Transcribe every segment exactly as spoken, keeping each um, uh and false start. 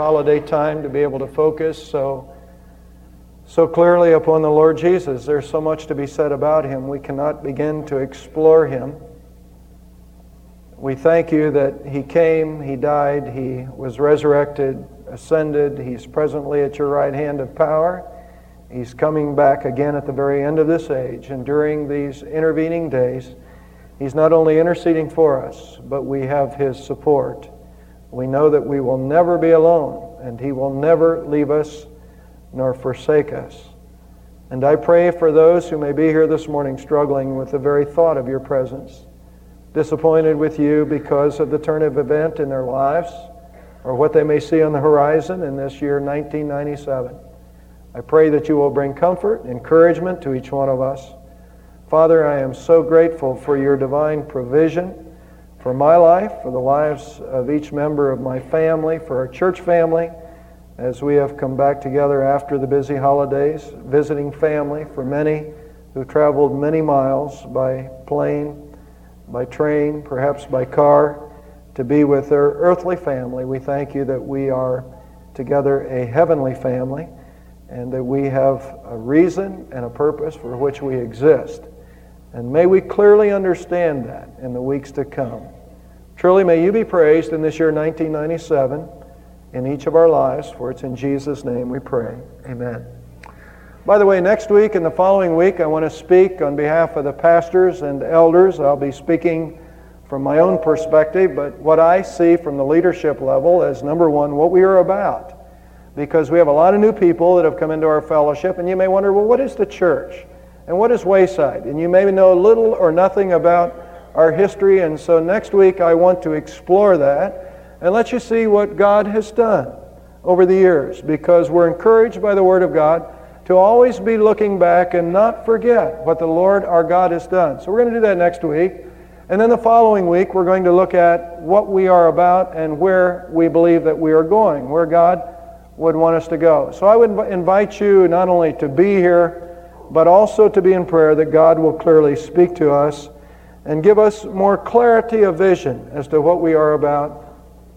holiday time to be able to focus so, so clearly upon the Lord Jesus. There's so much to be said about Him. We cannot begin to explore Him. We thank You that He came, He died, He was resurrected, ascended. He's presently at Your right hand of power. He's coming back again at the very end of this age. And during these intervening days, He's not only interceding for us, but we have His support. We know that we will never be alone, and He will never leave us nor forsake us. And I pray for those who may be here this morning struggling with the very thought of Your presence, disappointed with You because of the turn of event in their lives, or what they may see on the horizon in this year nineteen ninety-seven. I pray that You will bring comfort, encouragement to each one of us. Father, I am so grateful for Your divine provision for my life, for the lives of each member of my family, for our church family, as we have come back together after the busy holidays, visiting family, for many who traveled many miles by plane, by train, perhaps by car, to be with their earthly family. We thank You that we are together a heavenly family, and that we have a reason and a purpose for which we exist. And may we clearly understand that in the weeks to come. Truly may You be praised in this year nineteen ninety-seven in each of our lives, for it's in Jesus' name we pray. Amen. By the way, next week and the following week, I want to speak on behalf of the pastors and elders. I'll be speaking from my own perspective, but what I see from the leadership level as, number one, what we are about. Because we have a lot of new people that have come into our fellowship, and you may wonder, well, what is the church? And what is Wayside? And you may know little or nothing about our history, and so next week I want to explore that and let you see what God has done over the years, because we're encouraged by the Word of God to always be looking back and not forget what the Lord our God has done. So we're going to do that next week. And then the following week we're going to look at what we are about and where we believe that we are going, where God would want us to go. So I would invite you not only to be here, but also to be in prayer that God will clearly speak to us and give us more clarity of vision as to what we are about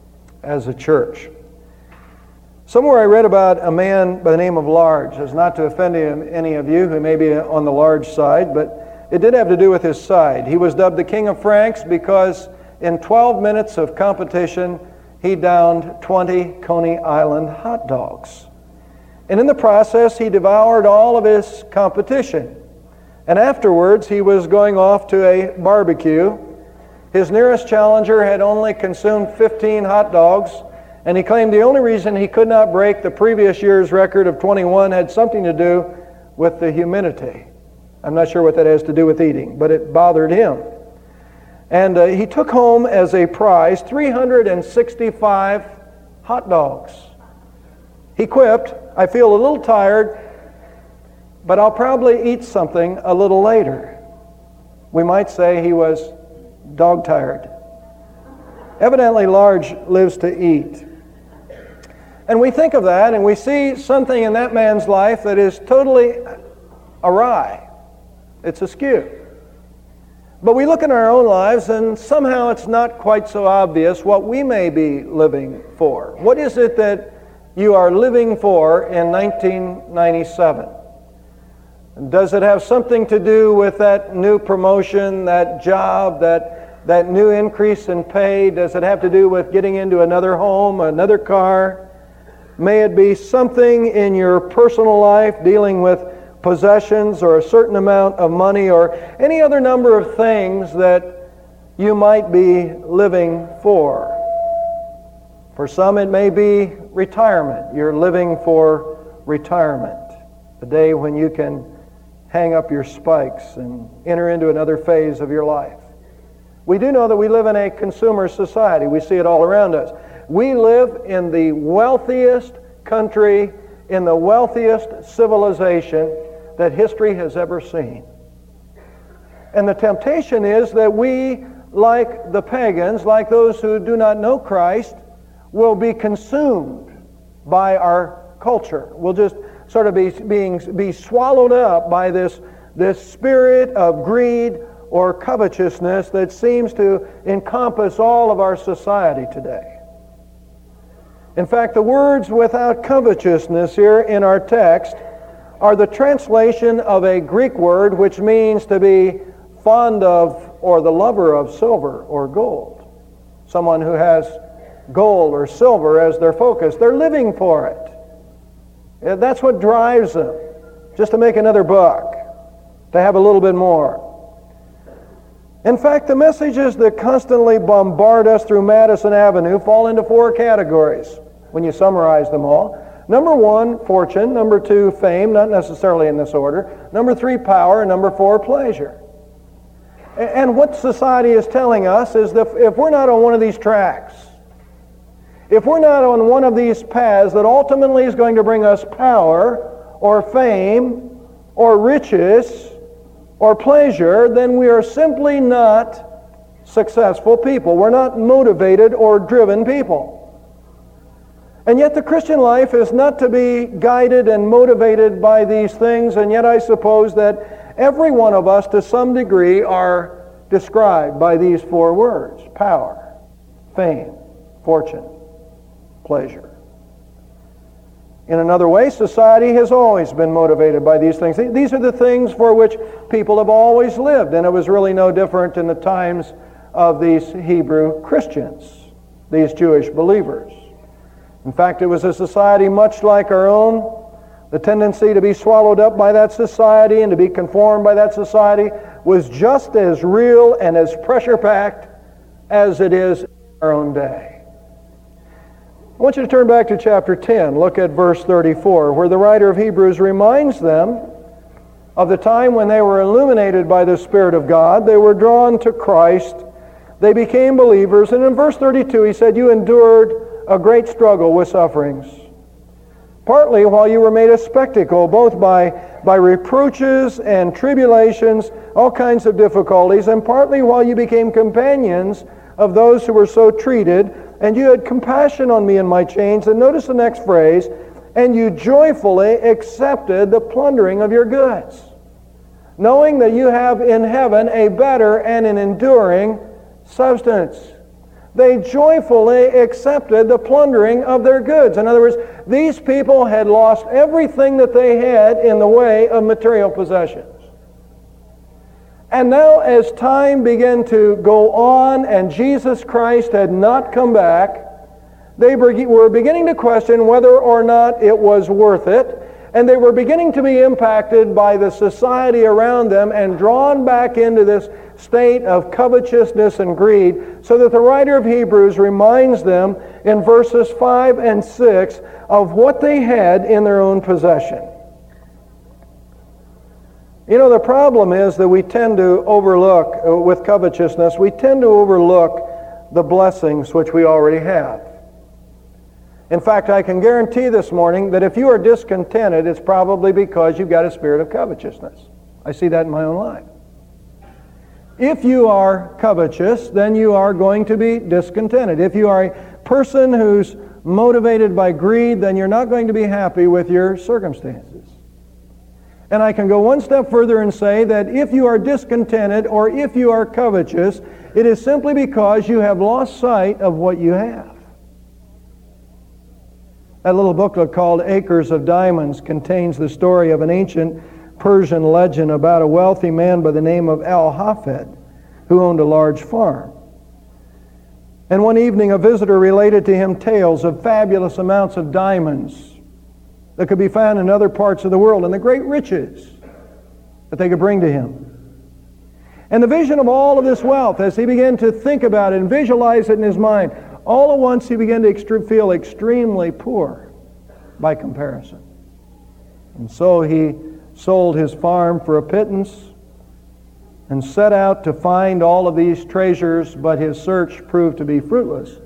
as a church. Somewhere I read about a man by the name of Large. It's not to offend any of you who may be on the large side, but it did have to do with his side. He was dubbed the King of Franks because in twelve minutes of competition, he downed twenty Coney Island hot dogs. And in the process, he devoured all of his competition. And afterwards, he was going off to a barbecue. His nearest challenger had only consumed fifteen hot dogs, and he claimed the only reason he could not break the previous year's record of twenty-one had something to do with the humidity. I'm not sure what that has to do with eating, but it bothered him. And uh, he took home as a prize three hundred sixty-five hot dogs. He quipped, "I feel a little tired, but I'll probably eat something a little later." We might say he was dog-tired. Evidently, Large lives to eat. And we think of that, and we see something in that man's life that is totally awry. It's askew. But we look in our own lives, and somehow it's not quite so obvious what we may be living for. What is it that you are living for in nineteen ninety-seven? Does it have something to do with that new promotion, that job, that, that new increase in pay? Does it have to do with getting into another home, another car? May it be something in your personal life dealing with possessions or a certain amount of money or any other number of things that you might be living for. For some it may be retirement. You're living for retirement. The day when you can hang up your spikes and enter into another phase of your life. We do know that we live in a consumer society. We see it all around us. We live in the wealthiest country, in the wealthiest civilization that history has ever seen. And the temptation is that we, like the pagans, like those who do not know Christ, will be consumed by our culture. We'll just sort of be being be swallowed up by this, this spirit of greed or covetousness that seems to encompass all of our society today. In fact, the words without covetousness here in our text are the translation of a Greek word which means to be fond of or the lover of silver or gold. Someone who has gold or silver as their focus. They're living for it. That's what drives them, just to make another buck, to have a little bit more. In fact, the messages that constantly bombard us through Madison Avenue fall into four categories when you summarize them all. Number one, fortune. Number two, fame, not necessarily in this order. Number three, power. And number four, pleasure. And what society is telling us is that if we're not on one of these tracks, if we're not on one of these paths that ultimately is going to bring us power or fame or riches or pleasure, then we are simply not successful people. We're not motivated or driven people. And yet the Christian life is not to be guided and motivated by these things, and yet I suppose that every one of us to some degree are described by these four words: power, fame, fortune, pleasure. In another way, society has always been motivated by these things. These are the things for which people have always lived, and it was really no different in the times of these Hebrew Christians, these Jewish believers. In fact, it was a society much like our own. The tendency to be swallowed up by that society and to be conformed by that society was just as real and as pressure-packed as it is in our own day. I want you to turn back to chapter ten. Look at verse thirty-four, where the writer of Hebrews reminds them of the time when they were illuminated by the Spirit of God. They were drawn to Christ. They became believers. And in verse thirty-two, he said, "You endured a great struggle with sufferings, partly while you were made a spectacle, both by, by reproaches and tribulations, all kinds of difficulties, and partly while you became companions of those who were so treated, and you had compassion on me in my chains." And notice the next phrase, "and you joyfully accepted the plundering of your goods, knowing that you have in heaven a better and an enduring substance." They joyfully accepted the plundering of their goods. In other words, these people had lost everything that they had in the way of material possessions. And now as time began to go on and Jesus Christ had not come back, they were beginning to question whether or not it was worth it. And they were beginning to be impacted by the society around them and drawn back into this state of covetousness and greed, so that the writer of Hebrews reminds them in verses five and six of what they had in their own possession. You know, the problem is that we tend to overlook, uh, with covetousness, we tend to overlook the blessings which we already have. In fact, I can guarantee this morning that if you are discontented, it's probably because you've got a spirit of covetousness. I see that in my own life. If you are covetous, then you are going to be discontented. If you are a person who's motivated by greed, then you're not going to be happy with your circumstances. And I can go one step further and say that if you are discontented or if you are covetous, it is simply because you have lost sight of what you have. That little booklet called Acres of Diamonds contains the story of an ancient Persian legend about a wealthy man by the name of Al-Hafed who owned a large farm. And one evening a visitor related to him tales of fabulous amounts of diamonds that could be found in other parts of the world and the great riches that they could bring to him. And the vision of all of this wealth, as he began to think about it and visualize it in his mind, all at once he began to extre- feel extremely poor by comparison. And so he sold his farm for a pittance and set out to find all of these treasures, but his search proved to be fruitless.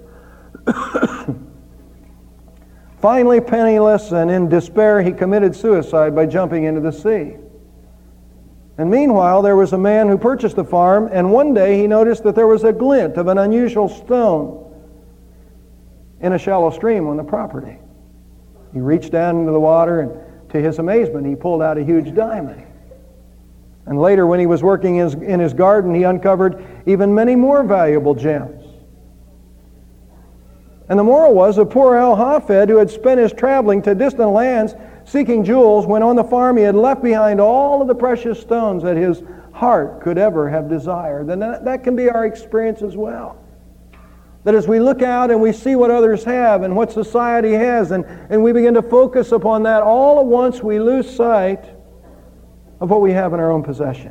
Finally, penniless and in despair, he committed suicide by jumping into the sea. And meanwhile, there was a man who purchased the farm, and one day he noticed that there was a glint of an unusual stone in a shallow stream on the property. He reached down into the water, and to his amazement, he pulled out a huge diamond. And later, when he was working in his, in his garden, he uncovered even many more valuable gems. And the moral was, the poor Al-Hafed, who had spent his traveling to distant lands seeking jewels, when on the farm he had left behind all of the precious stones that his heart could ever have desired. And that, that can be our experience as well. That as we look out and we see what others have and what society has, and, and we begin to focus upon that, all at once we lose sight of what we have in our own possession.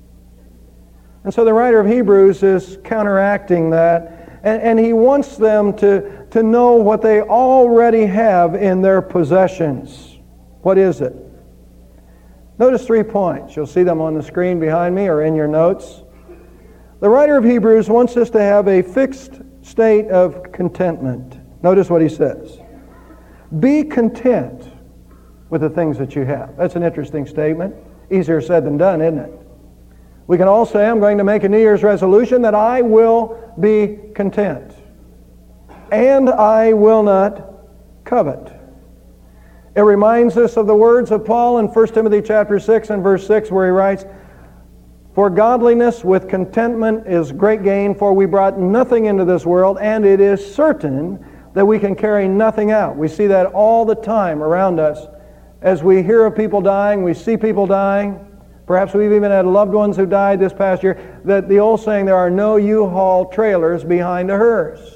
And so the writer of Hebrews is counteracting that, and, and he wants them to, to know what they already have in their possessions. What is it? Notice three points. You'll see them on the screen behind me or in your notes. The writer of Hebrews wants us to have a fixed state of contentment. Notice what he says. Be content with the things that you have. That's an interesting statement. Easier said than done, isn't it? We can all say, I'm going to make a New Year's resolution that I will be content. And I will not covet. It reminds us of the words of Paul in First Timothy chapter six and verse six, where he writes, for godliness with contentment is great gain, for we brought nothing into this world, and it is certain that we can carry nothing out. We see that all the time around us. As we hear of people dying, we see people dying. Perhaps we've even had loved ones who died this past year. That the old saying, there are no U-Haul trailers behind a hearse.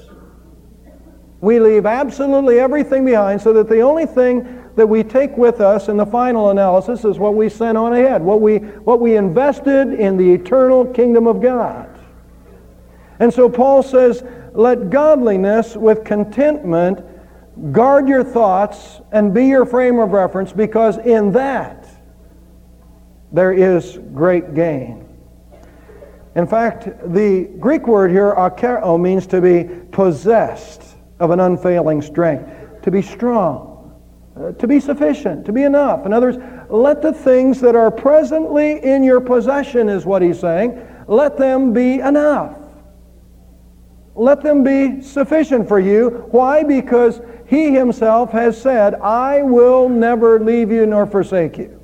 We leave absolutely everything behind, so that the only thing that we take with us in the final analysis is what we sent on ahead, what we, what we invested in the eternal kingdom of God. And so Paul says, let godliness with contentment guard your thoughts and be your frame of reference, because in that there is great gain. In fact, the Greek word here, akero, means to be possessed of an unfailing strength, to be strong, uh, to be sufficient, to be enough. In other words, let the things that are presently in your possession, is what he's saying, let them be enough. Let them be sufficient for you. Why? Because he himself has said, I will never leave you nor forsake you.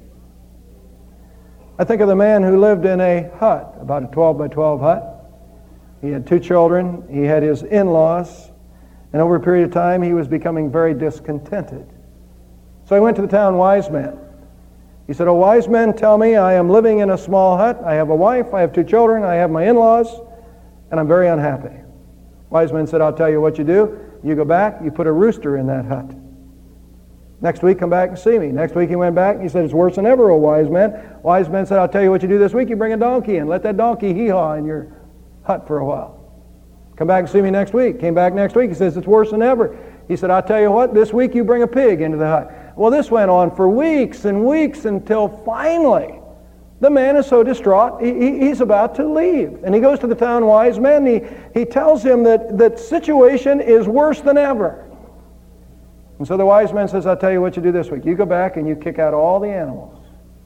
I think of the man who lived in a hut, about a twelve by twelve hut. He had two children. He had his in-laws. And over a period of time, he was becoming very discontented. So he went to the town wise men. He said, oh, wise men, tell me, I am living in a small hut. I have a wife. I have two children. I have my in-laws. And I'm very unhappy. Wise men said, I'll tell you what you do. You go back, you put a rooster in that hut. Next week, come back and see me. Next week he went back and he said, it's worse than ever, oh wise man. Wise man said, I'll tell you what you do this week. You bring a donkey in. Let that donkey hee-haw in your hut for a while. Come back and see me next week. Came back next week. He says, it's worse than ever. He said, I'll tell you what, this week you bring a pig into the hut. Well, this went on for weeks and weeks until finally the man is so distraught, he, he, he's about to leave. And he goes to the town wise man. He, he tells him that the situation is worse than ever. And so the wise man says, I'll tell you what you do this week. You go back and you kick out all the animals.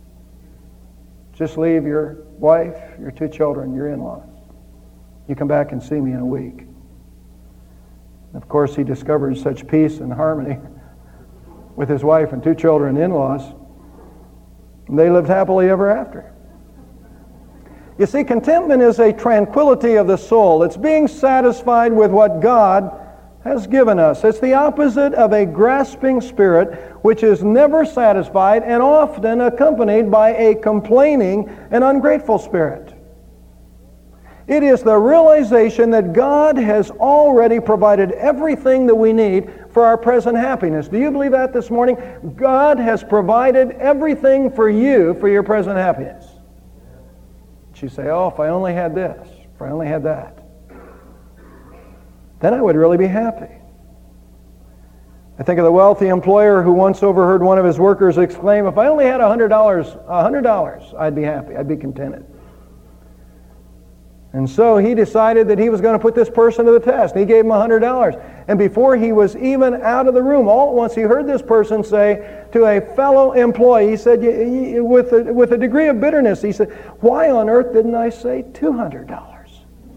Just leave your wife, your two children, your in-laws. You come back and see me in a week. Of course, he discovered such peace and harmony with his wife and two children and in-laws. And they lived happily ever after. You see, contentment is a tranquility of the soul. It's being satisfied with what God has given us. It's the opposite of a grasping spirit, which is never satisfied and often accompanied by a complaining and ungrateful spirit. It is the realization that God has already provided everything that we need for our present happiness. Do you believe that this morning? God has provided everything for you for your present happiness. You say, oh, if I only had this, if I only had that, then I would really be happy. I think of the wealthy employer who once overheard one of his workers exclaim, if I only had one hundred dollars, one hundred dollars, I'd be happy, I'd be contented. And so he decided that he was going to put this person to the test. He gave him one hundred dollars. And before he was even out of the room, all at once he heard this person say to a fellow employee, he said, with a, with a degree of bitterness, he said, why on earth didn't I say two hundred dollars?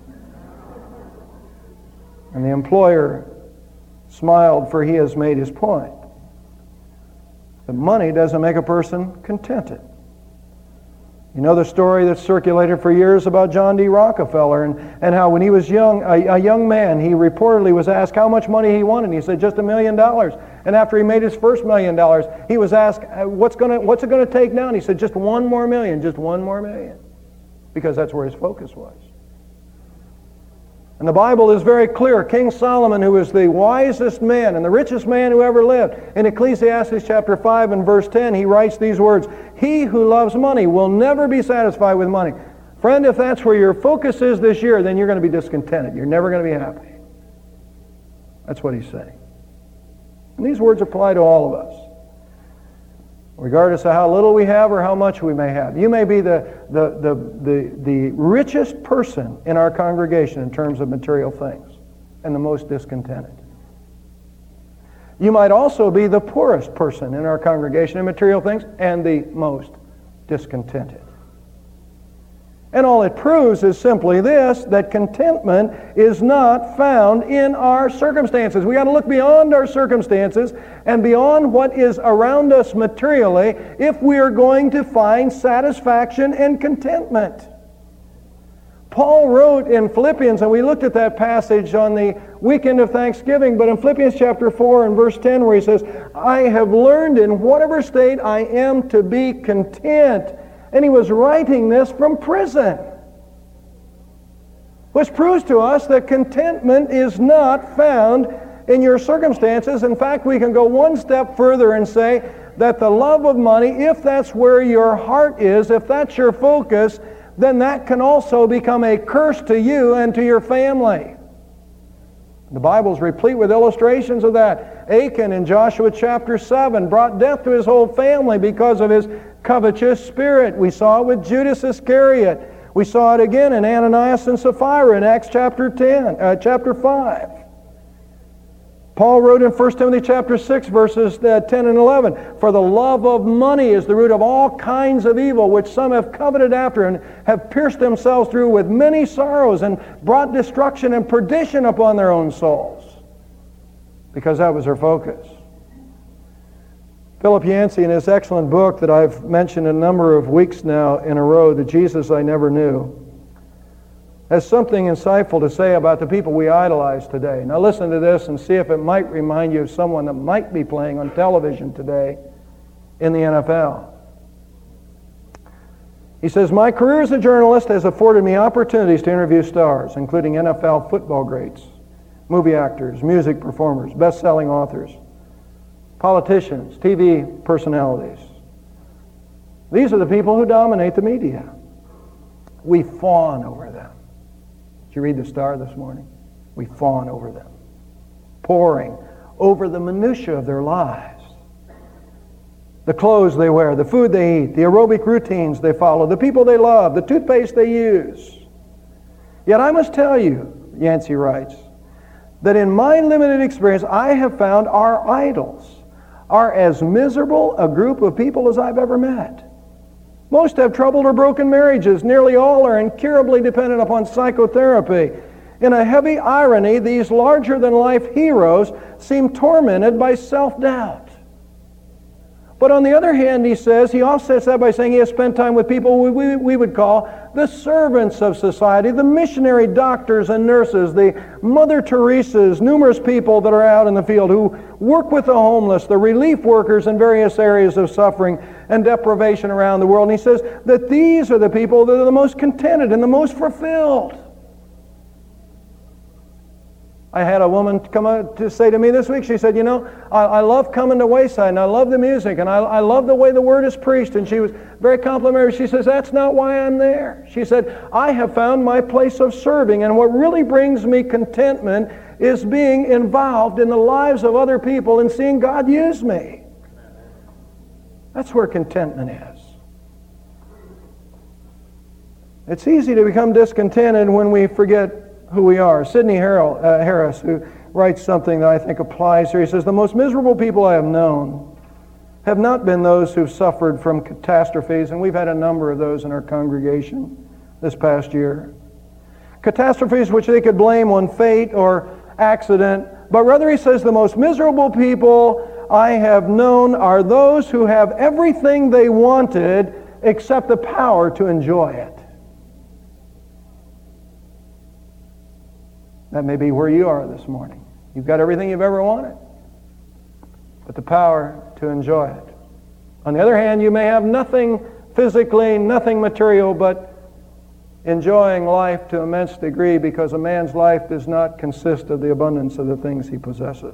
And the employer smiled, for he has made his point. The money doesn't make a person contented. You know the story that's circulated for years about John D. Rockefeller and, and how when he was young, a, a young man, he reportedly was asked how much money he wanted. He said, just a million dollars. And after he made his first million dollars, he was asked, what's, gonna, what's it going to take now? And he said, just one more million, just one more million. Because that's where his focus was. And the Bible is very clear. King Solomon, who was the wisest man and the richest man who ever lived, in Ecclesiastes chapter five and verse ten, he writes these words, "He who loves money will never be satisfied with money." Friend, if that's where your focus is this year, then you're going to be discontented. You're never going to be happy. That's what he's saying. And these words apply to all of us, regardless of how little we have or how much we may have. You may be the, the, the, the, the richest person in our congregation in terms of material things and the most discontented. You might also be the poorest person in our congregation in material things and the most discontented. And all it proves is simply this, that contentment is not found in our circumstances. We got to look beyond our circumstances and beyond what is around us materially if we are going to find satisfaction and contentment. Paul wrote in Philippians, and we looked at that passage on the weekend of Thanksgiving, but in Philippians chapter four and verse ten where he says, "I have learned in whatever state I am to be content." And he was writing this from prison, which proves to us that contentment is not found in your circumstances. In fact, we can go one step further and say that the love of money, if that's where your heart is, if that's your focus, then that can also become a curse to you and to your family. The Bible's replete with illustrations of that. Achan in Joshua chapter seven brought death to his whole family because of his covetous spirit. We saw it with Judas Iscariot. We saw it again in Ananias and Sapphira in Acts chapter ten, uh, chapter five. Paul wrote in First Timothy chapter six, verses ten and eleven, "For the love of money is the root of all kinds of evil, which some have coveted after and have pierced themselves through with many sorrows and brought destruction and perdition upon their own souls." Because that was their focus. Philip Yancey, in his excellent book that I've mentioned a number of weeks now in a row, "The Jesus I Never Knew," has something insightful to say about the people we idolize today. Now listen to this and see if it might remind you of someone that might be playing on television today in the N F L. He says, "My career as a journalist has afforded me opportunities to interview stars, including N F L football greats, movie actors, music performers, best-selling authors, politicians, T V personalities. These are the people who dominate the media. We fawn over them." Did you read the Star this morning? We fawn over them, poring over the minutia of their lives. The clothes they wear, the food they eat, the aerobic routines they follow, the people they love, the toothpaste they use. Yet I must tell you, Yancey writes, that in my limited experience, I have found our idols are as miserable a group of people as I've ever met. Most have troubled or broken marriages. Nearly all are incurably dependent upon psychotherapy. In a heavy irony, these larger-than-life heroes seem tormented by self-doubt. But on the other hand, he says, he offsets that by saying he has spent time with people we, we, we would call the servants of society, the missionary doctors and nurses, the Mother Teresas, numerous people that are out in the field who work with the homeless, the relief workers in various areas of suffering and deprivation around the world. And he says that these are the people that are the most contented and the most fulfilled. I had a woman come out to say to me this week, she said, you know, I, I love coming to Wayside, and I love the music, and I, I love the way the Word is preached. And she was very complimentary. She says, that's not why I'm there. She said, I have found my place of serving, and what really brings me contentment is being involved in the lives of other people and seeing God use me. That's where contentment is. It's easy to become discontented when we forget who we are. Sidney Harrell, uh, Harris, who writes something that I think applies here, he says, the most miserable people I have known have not been those who've suffered from catastrophes, and we've had a number of those in our congregation this past year. Catastrophes which they could blame on fate or accident, but rather he says the most miserable people I have known are those who have everything they wanted except the power to enjoy it. That may be where you are this morning. You've got everything you've ever wanted, but the power to enjoy it. On the other hand, you may have nothing physically, nothing material, but enjoying life to an immense degree, because a man's life does not consist of the abundance of the things he possesses.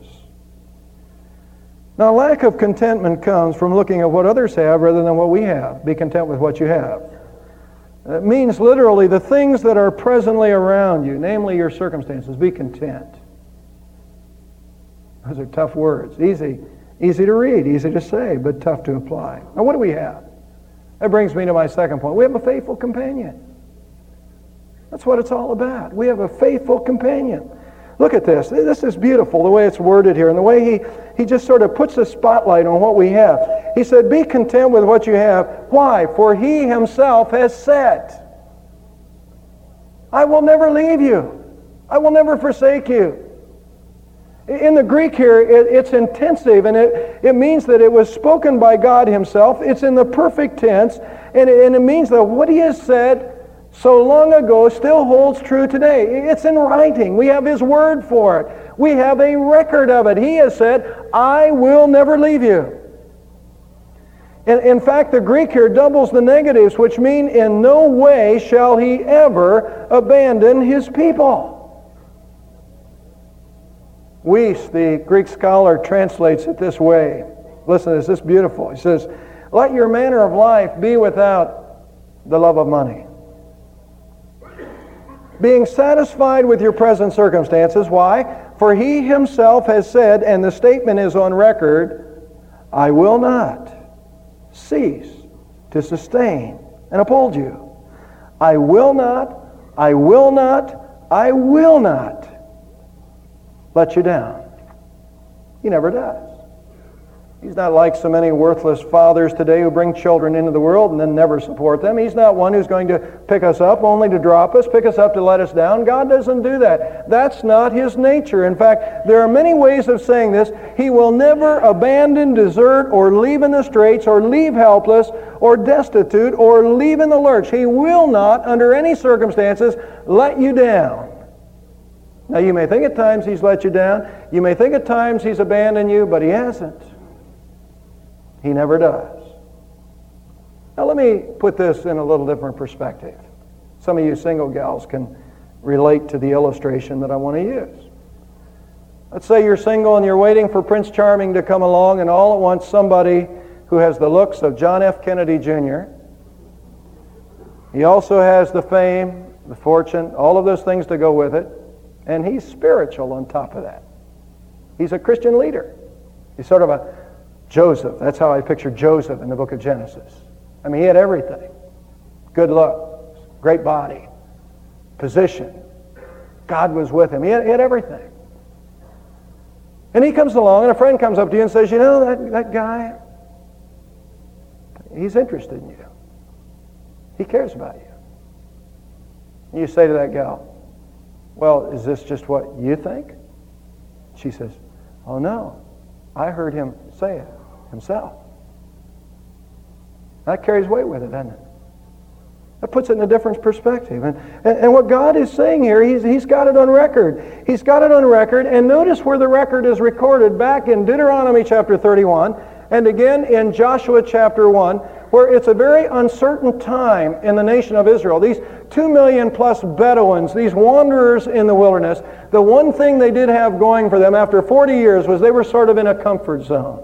Now, lack of contentment comes from looking at what others have rather than what we have. Be content with what you have. It means literally the things that are presently around you, namely your circumstances. Be content. Those are tough words. Easy, easy to read, easy to say, but tough to apply. Now, what do we have? That brings me to my second point. We have a faithful companion. That's what it's all about. We have a faithful companion. Look at this. This is beautiful, the way it's worded here, and the way he, he just sort of puts a spotlight on what we have. He said, be content with what you have. Why? For he himself has said, I will never leave you. I will never forsake you. In the Greek here, it, it's intensive, and it, it means that it was spoken by God himself. It's in the perfect tense, and it, and it means that what he has said so long ago still holds true today. It's in writing. We have his word for it. We have a record of it. He has said, I will never leave you. In, in fact, the Greek here doubles the negatives, which mean in no way shall he ever abandon his people. Weiss, the Greek scholar, translates it this way. Listen to this. This is beautiful. He says, let your manner of life be without the love of money. Being satisfied with your present circumstances. Why? For he himself has said, and the statement is on record, I will not cease to sustain and uphold you. I will not, I will not, I will not let you down. He never does. He's not like so many worthless fathers today who bring children into the world and then never support them. He's not one who's going to pick us up only to drop us, pick us up to let us down. God doesn't do that. That's not his nature. In fact, there are many ways of saying this. He will never abandon, desert, or leave in the straits, or leave helpless, or destitute, or leave in the lurch. He will not, under any circumstances, let you down. Now, you may think at times he's let you down. You may think at times he's abandoned you, but he hasn't. He never does. Now let me put this in a little different perspective. Some of you single gals can relate to the illustration that I want to use. Let's say you're single and you're waiting for Prince Charming to come along, and all at once somebody who has the looks of John F. Kennedy Junior He also has the fame, the fortune, all of those things to go with it, and he's spiritual on top of that. He's a Christian leader. He's sort of a Joseph. That's how I picture Joseph in the book of Genesis. I mean, he had everything. Good looks, great body, position. God was with him. He had, he had everything. And he comes along, and a friend comes up to you and says, you know, that, that guy, he's interested in you. He cares about you. And you say to that gal, well, is this just what you think? She says, oh no, I heard him say it himself. That carries weight with it, doesn't it? That puts it in a different perspective. And, and, and what God is saying here, he's, he's got it on record. He's got it on record, and notice where the record is recorded back in Deuteronomy chapter thirty-one, and again in Joshua chapter one, where it's a very uncertain time in the nation of Israel. These two million plus Bedouins, these wanderers in the wilderness, the one thing they did have going for them after forty years was they were sort of in a comfort zone.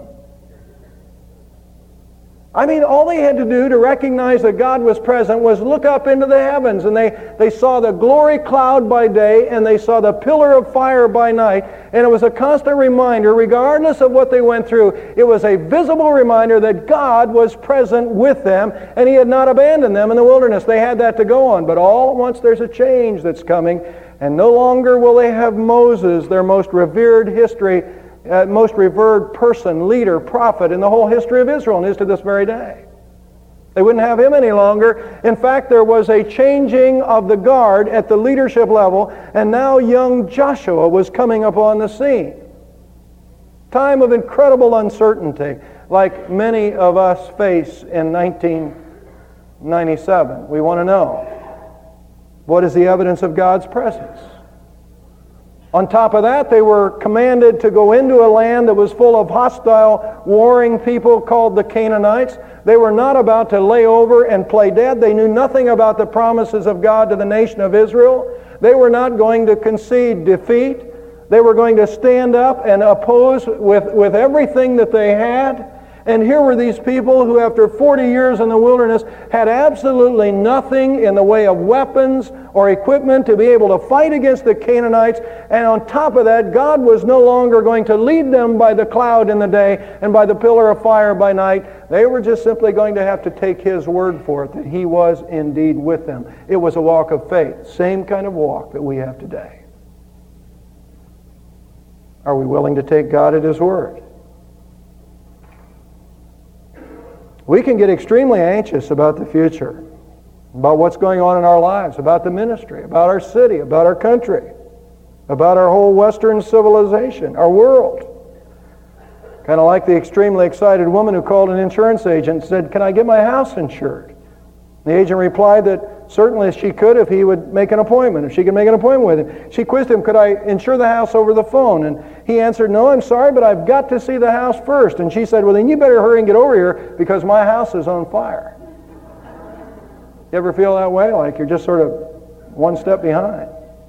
I mean, all they had to do to recognize that God was present was look up into the heavens, and they, they saw the glory cloud by day, and they saw the pillar of fire by night, and it was a constant reminder, regardless of what they went through, it was a visible reminder that God was present with them, and he had not abandoned them in the wilderness. They had that to go on, but all at once there's a change that's coming, and no longer will they have Moses, their most revered history, Uh, most revered person, leader, prophet in the whole history of Israel, and is to this very day. They wouldn't have him any longer. In fact, there was a changing of the guard at the leadership level, and now young Joshua was coming upon the scene. Time of incredible uncertainty, like many of us face in nineteen ninety-seven. We want to know, what is the evidence of God's presence? On top of that, they were commanded to go into a land that was full of hostile, warring people called the Canaanites. They were not about to lay over and play dead. They knew nothing about the promises of God to the nation of Israel. They were not going to concede defeat. They were going to stand up and oppose with, with everything that they had. And here were these people who, after forty years in the wilderness, had absolutely nothing in the way of weapons or equipment to be able to fight against the Canaanites. And on top of that, God was no longer going to lead them by the cloud in the day and by the pillar of fire by night. They were just simply going to have to take His word for it, that He was indeed with them. It was a walk of faith, same kind of walk that we have today. Are we willing to take God at His word? We can get extremely anxious about the future, about what's going on in our lives, about the ministry, about our city, about our country, about our whole Western civilization, our world. Kind of like the extremely excited woman who called an insurance agent and said, "Can I get my house insured?" The agent replied that certainly she could if he would make an appointment, if she could make an appointment with him. She quizzed him, "Could I insure the house over the phone?" And he answered, "No, I'm sorry, but I've got to see the house first." And she said, "Well, then you better hurry and get over here because my house is on fire." You ever feel that way? Like you're just sort of one step behind?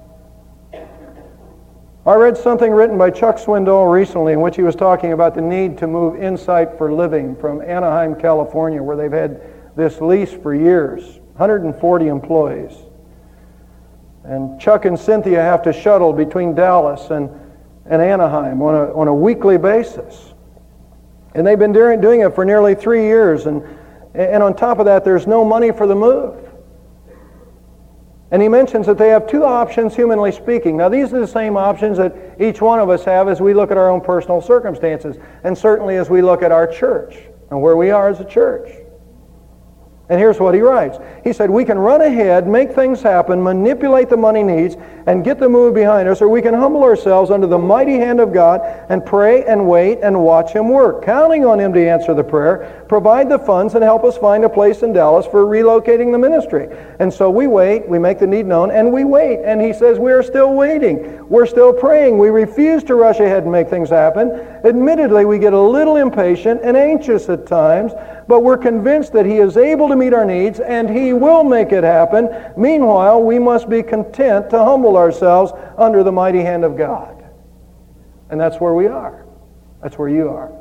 I read something written by Chuck Swindoll recently in which he was talking about the need to move Insight for Living from Anaheim, California, where they've had this lease for years, one hundred forty employees. And Chuck and Cynthia have to shuttle between Dallas and, and Anaheim on a, on a weekly basis. And they've been doing, doing it for nearly three years. And, and on top of that, there's no money for the move. And he mentions that they have two options, humanly speaking. Now, these are the same options that each one of us have as we look at our own personal circumstances, and certainly as we look at our church and where we are as a church. And here's what he writes. He said, we can run ahead, make things happen, manipulate the money needs, and get the move behind us, or we can humble ourselves under the mighty hand of God and pray and wait and watch Him work, counting on Him to answer the prayer, provide the funds, and help us find a place in Dallas for relocating the ministry. And so we wait, we make the need known, and we wait. And he says, we are still waiting. We're still praying. We refuse to rush ahead and make things happen. Admittedly, we get a little impatient and anxious at times, but we're convinced that He is able to meet our needs and He will make it happen. Meanwhile, we must be content to humble ourselves under the mighty hand of God. And that's where we are. That's where you are.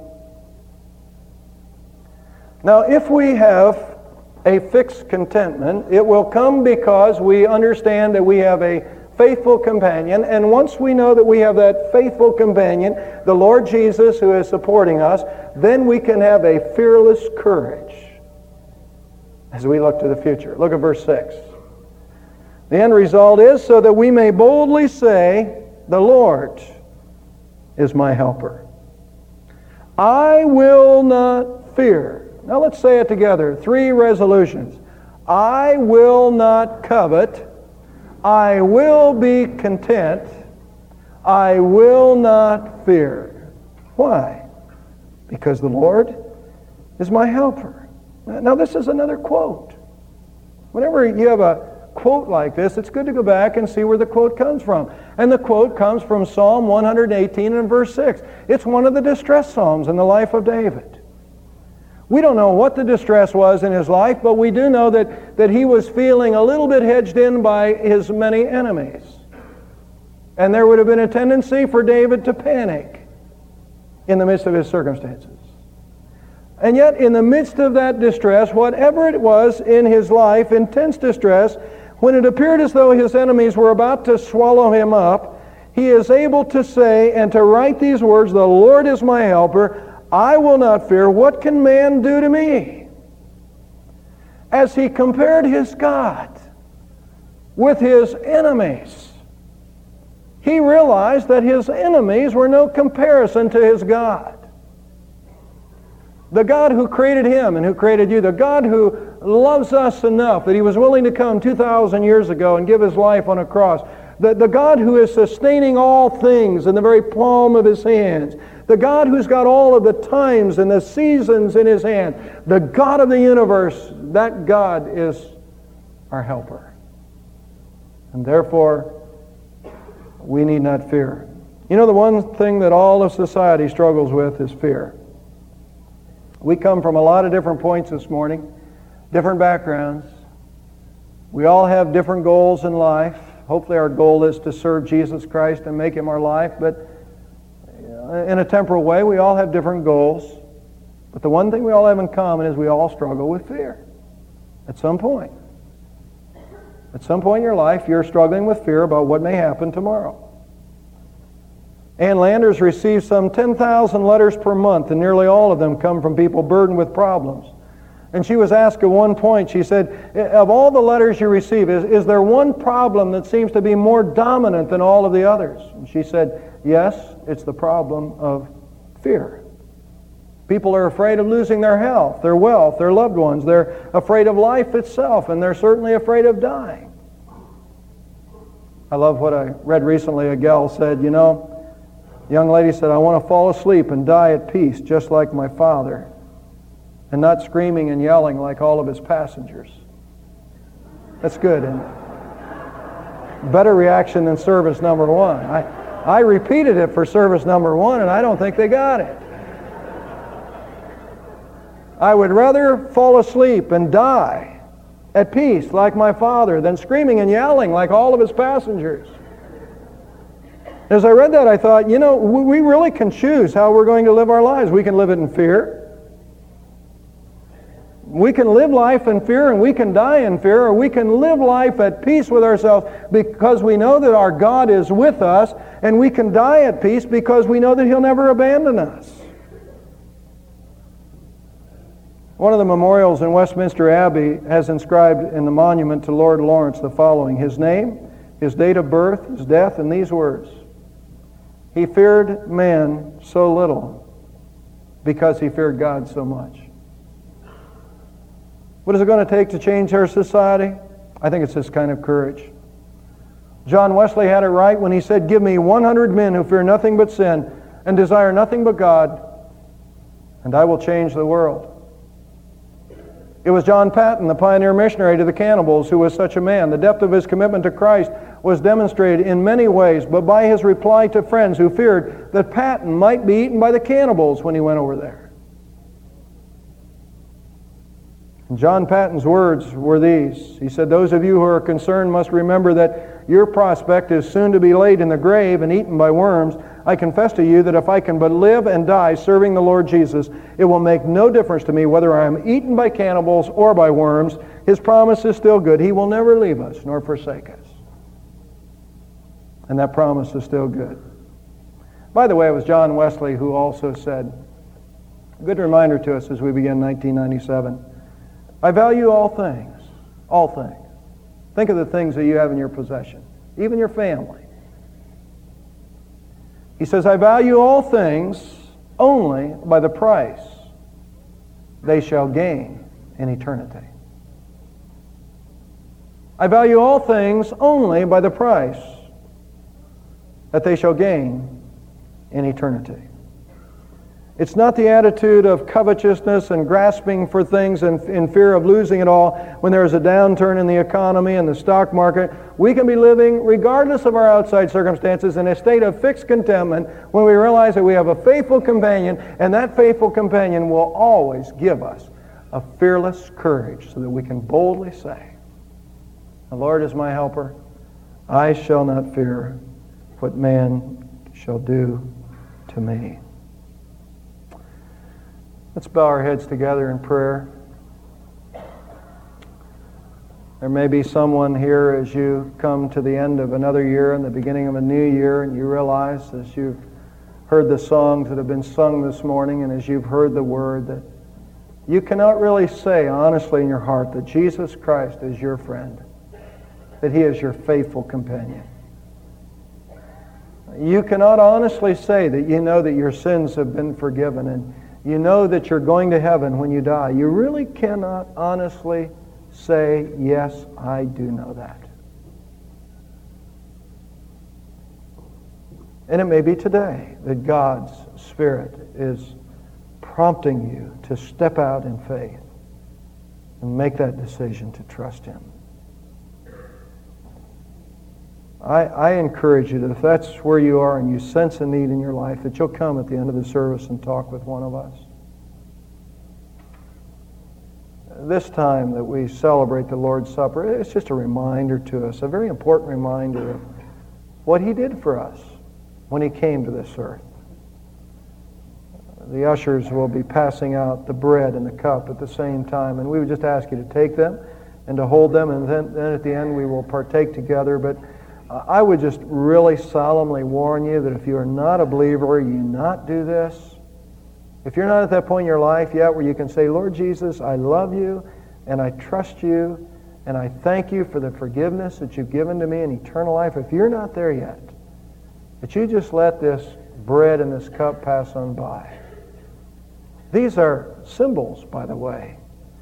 Now, if we have a fixed contentment, it will come because we understand that we have a faithful companion, and once we know that we have that faithful companion, the Lord Jesus, who is supporting us, then we can have a fearless courage as we look to the future. Look at verse six. The end result is, so that we may boldly say, the Lord is my helper. I will not fear. Now let's say it together. Three resolutions. I will not covet. I will be content. I will not fear. Why? Because the Lord is my helper. Now this is another quote. Whenever you have a quote like this, it's good to go back and see where the quote comes from. And the quote comes from Psalm one eighteen and verse six. It's one of the distress psalms in the life of David. We don't know what the distress was in his life, but we do know that, that he was feeling a little bit hedged in by his many enemies. And there would have been a tendency for David to panic in the midst of his circumstances. And yet, in the midst of that distress, whatever it was in his life, intense distress, when it appeared as though his enemies were about to swallow him up, he is able to say and to write these words, the Lord is my helper, I will not fear. What can man do to me? As he compared his God with his enemies, he realized that his enemies were no comparison to his God. The God who created him and who created you, the God who loves us enough that He was willing to come two thousand years ago and give His life on a cross, The, the God who is sustaining all things in the very palm of His hands. The God who's got all of the times and the seasons in His hand. The God of the universe, that God is our helper. And therefore, we need not fear. You know, the one thing that all of society struggles with is fear. We come from a lot of different points this morning, different backgrounds. We all have different goals in life. Hopefully our goal is to serve Jesus Christ and make Him our life, but in a temporal way, we all have different goals. But the one thing we all have in common is we all struggle with fear at some point. At some point in your life, you're struggling with fear about what may happen tomorrow. Ann Landers receives some ten thousand letters per month, and nearly all of them come from people burdened with problems. And she was asked at one point, she said, of all the letters you receive, is, is there one problem that seems to be more dominant than all of the others? And she said, yes, it's the problem of fear. People are afraid of losing their health, their wealth, their loved ones. They're afraid of life itself, and they're certainly afraid of dying. I love what I read recently. A gal said, you know, a young lady said, I want to fall asleep and die at peace just like my father, and not screaming and yelling like all of his passengers. That's good, isn't it? Better reaction than service number one. I, I repeated it for service number one, and I don't think they got it. I would rather fall asleep and die at peace like my father than screaming and yelling like all of his passengers. As I read that, I thought, you know, we really can choose how we're going to live our lives. We can live it in fear. We can live life in fear and we can die in fear, or we can live life at peace with ourselves because we know that our God is with us, and we can die at peace because we know that He'll never abandon us. One of the memorials in Westminster Abbey has inscribed in the monument to Lord Lawrence the following: his name, his date of birth, his death, and these words: he feared man so little because he feared God so much. What is it going to take to change our society? I think it's this kind of courage. John Wesley had it right when he said, give me one hundred men who fear nothing but sin and desire nothing but God, and I will change the world. It was John Patton, the pioneer missionary to the cannibals, who was such a man. The depth of his commitment to Christ was demonstrated in many ways, but by his reply to friends who feared that Patton might be eaten by the cannibals when he went over there. And John Patton's words were these. He said, those of you who are concerned must remember that your prospect is soon to be laid in the grave and eaten by worms. I confess to you that if I can but live and die serving the Lord Jesus, it will make no difference to me whether I am eaten by cannibals or by worms. His promise is still good. He will never leave us nor forsake us. And that promise is still good. By the way, it was John Wesley who also said, a good reminder to us as we begin nineteen ninety-seven, I value all things, all things. Think of the things that you have in your possession, even your family. He says, I value all things only by the price they shall gain in eternity. I value all things only by the price that they shall gain in eternity. It's not the attitude of covetousness and grasping for things and in fear of losing it all when there is a downturn in the economy and the stock market. We can be living, regardless of our outside circumstances, in a state of fixed contentment when we realize that we have a faithful companion, and that faithful companion will always give us a fearless courage so that we can boldly say, the Lord is my helper. I shall not fear what man shall do to me. Let's bow our heads together in prayer. There may be someone here as you come to the end of another year and the beginning of a new year, and you realize as you've heard the songs that have been sung this morning and as you've heard the word that you cannot really say honestly in your heart that Jesus Christ is your friend, that He is your faithful companion. You cannot honestly say that you know that your sins have been forgiven and you know that you're going to heaven when you die. You really cannot honestly say, yes, I do know that. And it may be today that God's Spirit is prompting you to step out in faith and make that decision to trust Him. I, I encourage you that if that's where you are and you sense a need in your life, that you'll come at the end of the service and talk with one of us. This time that we celebrate the Lord's Supper, it's just a reminder to us, a very important reminder of what He did for us when He came to this earth. The ushers will be passing out the bread and the cup at the same time, and we would just ask you to take them and to hold them, and then, then at the end we will partake together. But uh, I would just really solemnly warn you that if you are not a believer, you not do this. If you're not at that point in your life yet where you can say, Lord Jesus, I love you and I trust you and I thank you for the forgiveness that you've given to me in eternal life. If you're not there yet, that you just let this bread and this cup pass on by. These are symbols, by the way.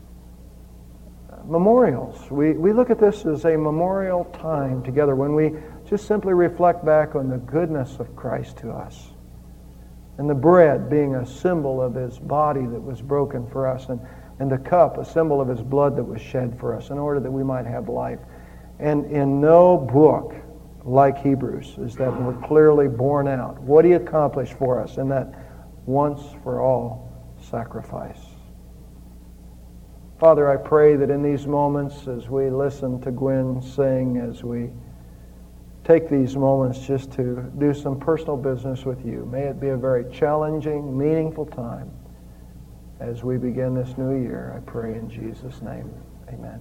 Memorials. We, we look at this as a memorial time together when we just simply reflect back on the goodness of Christ to us. And the bread being a symbol of His body that was broken for us, and, and the cup a symbol of His blood that was shed for us in order that we might have life. And in no book like Hebrews is that more clearly borne out what He accomplished for us in that once for all sacrifice. Father, I pray that in these moments as we listen to Gwen sing, as we take these moments just to do some personal business with you, may it be a very challenging, meaningful time as we begin this new year. I pray in Jesus' name. Amen.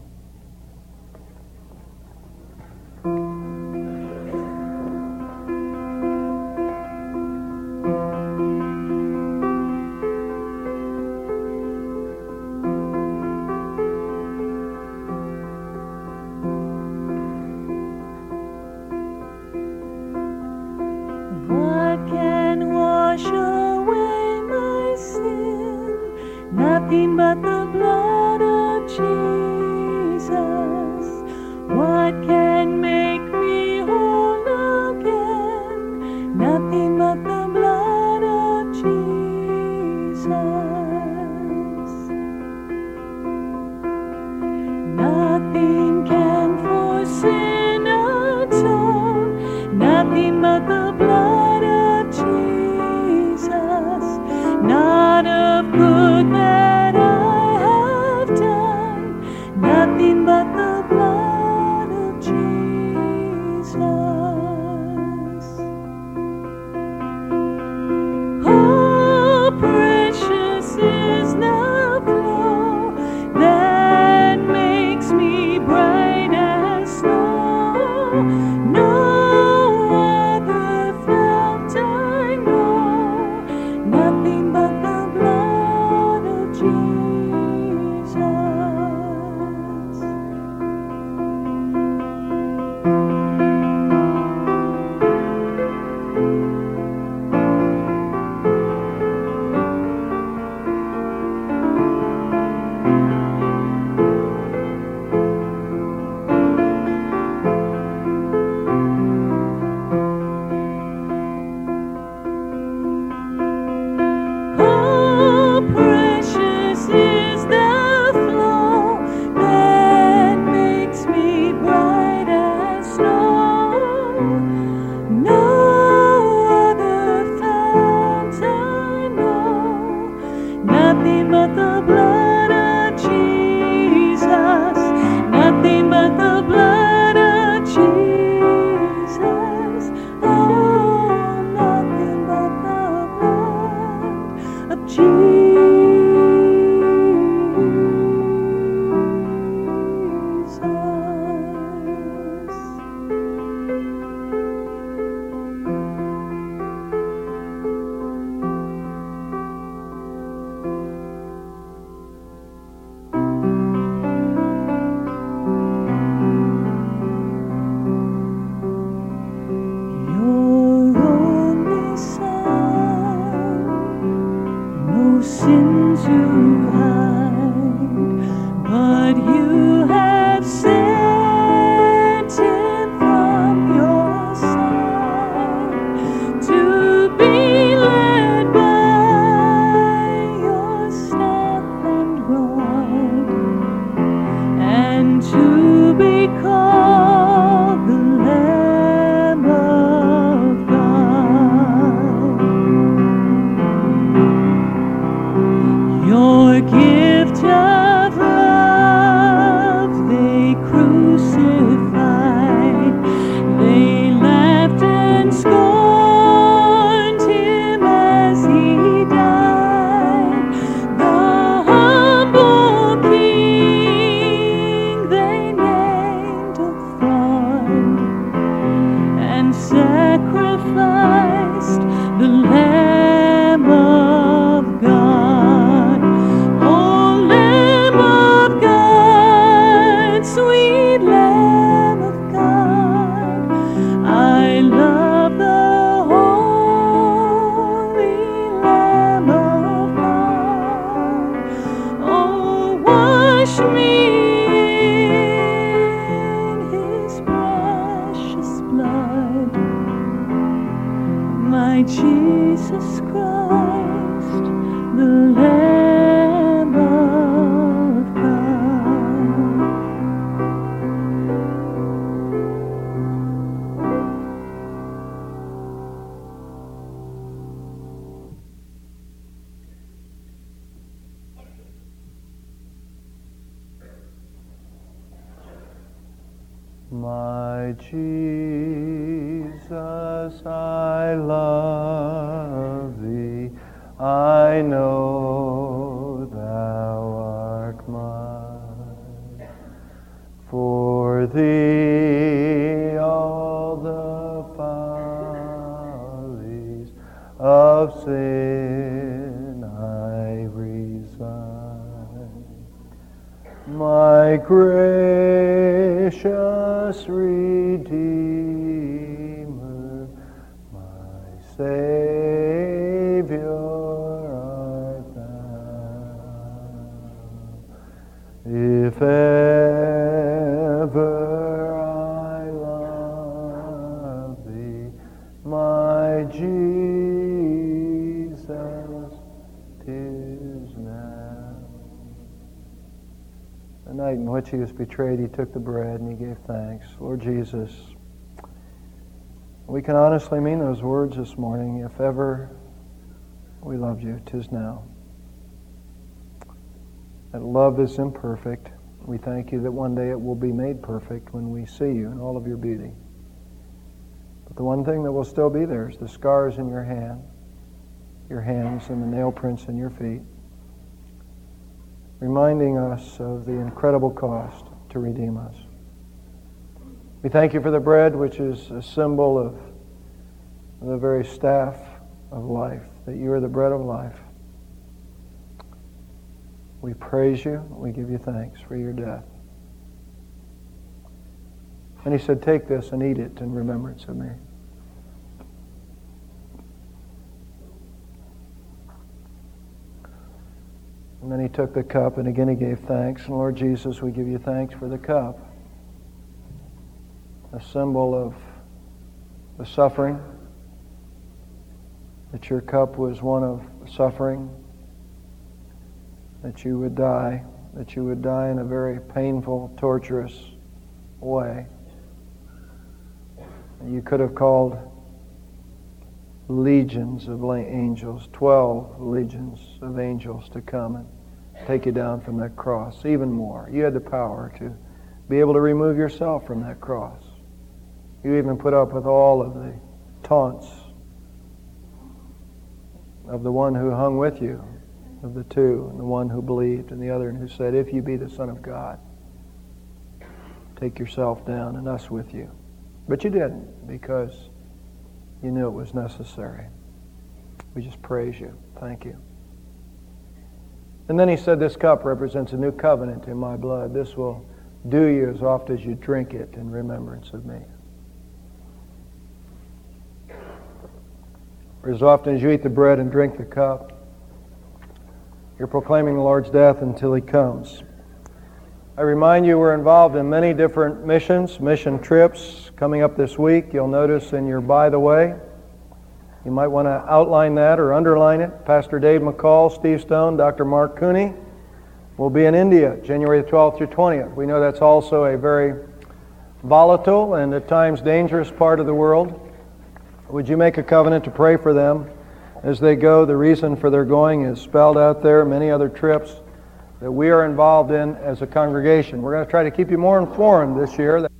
Nothing but the blood of Jesus. What can make me whole again? Nothing but the blood of Jesus. Nothing can for sin atone. Nothing but the blood of Jesus. Not of good that I have done, nothing but the blood of Jesus. Oh, precious is the flow that makes me bright as snow. No other fount I know, nothing but the blood of Jesus. Oh, precious is the flow that makes me bright as snow. No other fount I know, nothing but the blood of Jesus, nothing but the blood of Jesus. Oh, nothing but the blood of Jesus. Your only Son, no sin to hide, but you have sent Him from your side to the gift of love they crucified. They laughed and scorned him as he died. The humble king they named a fraud and sacrificed the Lamb of God. Oh, Lamb of God, sweet Lamb of God, I love the holy Lamb of God. Oh, wash me in his precious blood, my Jesus Christ, the Lamb of God. My Jesus, I love thee. I know thou art mine. For thee all the follies of sin I resign. My gracious Redeemer, my Savior art thou. If ever I love thee, my Jesus, 'tis now. The night in which he was betrayed, he took the bread and he gave thanks. Lord Jesus, we can honestly mean those words this morning. If ever we loved you, 'tis now. That love is imperfect. We thank you that one day it will be made perfect when we see you in all of your beauty. But the one thing that will still be there is the scars in your hand, your hands and the nail prints in your feet, reminding us of the incredible cost to redeem us. We thank you for the bread, which is a symbol of the very staff of life, that you are the bread of life. We praise you. We give you thanks for your death. And he said, take this and eat it in remembrance of me. And then he took the cup and again he gave thanks. And Lord Jesus, we give you thanks for the cup, a symbol of the suffering, that your cup was one of suffering, that you would die, that you would die in a very painful, torturous way. You could have called legions of angels, twelve legions of angels to come and take you down from that cross, even more. You had the power to be able to remove yourself from that cross. You even put up with all of the taunts of the one who hung with you, of the two, and the one who believed, and the other who said, if you be the Son of God, take yourself down and us with you. But you didn't, because you knew it was necessary. We just praise you. Thank you. And then he said, this cup represents a new covenant in my blood. This will do you as oft as you drink it in remembrance of me. For as often as you eat the bread and drink the cup, you're proclaiming the Lord's death until he comes. I remind you we're involved in many different missions, mission trips coming up this week. You'll notice in your by the way, you might want to outline that or underline it. Pastor Dave McCall, Steve Stone, Doctor Mark Cooney will be in India January twelfth through twentieth. We know that's also a very volatile and at times dangerous part of the world. Would you make a covenant to pray for them as they go? The reason for their going is spelled out there. Many other trips that we are involved in as a congregation. We're going to try to keep you more informed this year.